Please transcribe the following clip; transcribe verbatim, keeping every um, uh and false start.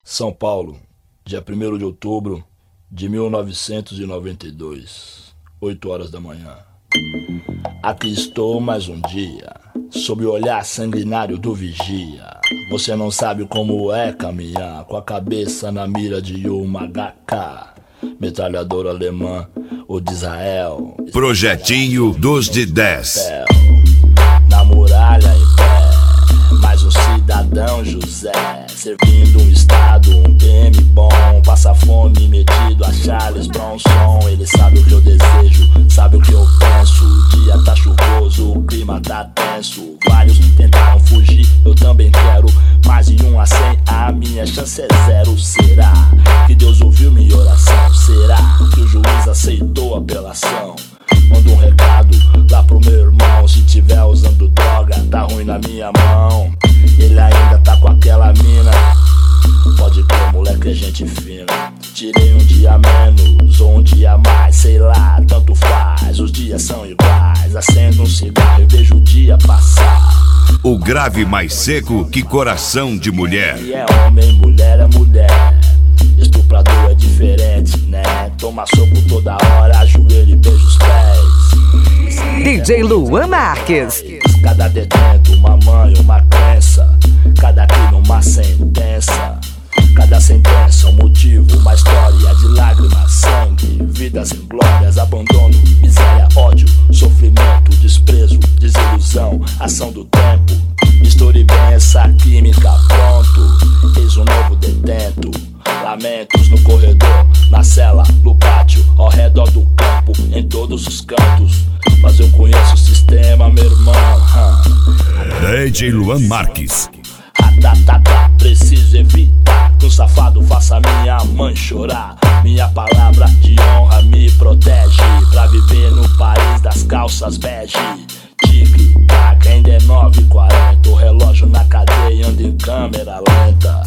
São Paulo, dia primeiro de outubro de mil novecentos e noventa e dois, oito horas da manhã. Aqui estou mais um dia, sob o olhar sanguinário do vigia. Você não sabe como é caminhar com a cabeça na mira de uma H K, metralhadora alemã ou de Israel. Projetinho dos de dez. Na muralha em pé, mais um cidadão José, servindo um estado, um P M bom, passa fome metido a Charles Bronson. Ele sabe o que eu desejo, sabe o que eu penso. O dia tá chuvoso, o clima tá tenso. Vários tentaram fugir, eu também quero, mas em um a cem a minha chance é zero. Será que Deus ouviu minha oração? Será que o juiz aceitou a apelação? Manda um recado lá pro meu irmão, se tiver usando droga, tá ruim na minha mão. Ele ainda tá com aquela mina, pode crer, moleque é gente fina. Tirei um dia menos ou um dia mais, sei lá, tanto faz, os dias são iguais. Acendo um cigarro e vejo o dia passar. O grave mais seco que coração de mulher. E é homem, mulher é mulher. Estuprador é diferente, né? Toma soco toda hora, ajoelha e beija os pés. D J Luan Marques. Cada detento, uma mãe, uma crença. Cada crime, uma sentença. Cada sentença, um motivo, uma história de lágrimas, sangue, vidas em glórias, abandono, miséria, ódio, sofrimento, desprezo, desilusão, ação do tempo. Misture bem essa química, pronto, eis um novo detento. Lamentos no corredor, na cela, no pátio, ao redor do campo, em todos os cantos. Mas eu conheço o sistema, meu irmão. D J Luan Marques. Ratatata, preciso evitar que um safado faça minha mãe chorar. Minha palavra de honra me protege pra viver no país das calças bege. Tic-tac, ainda é nove e quarenta. O relógio na cadeia anda em câmera lenta.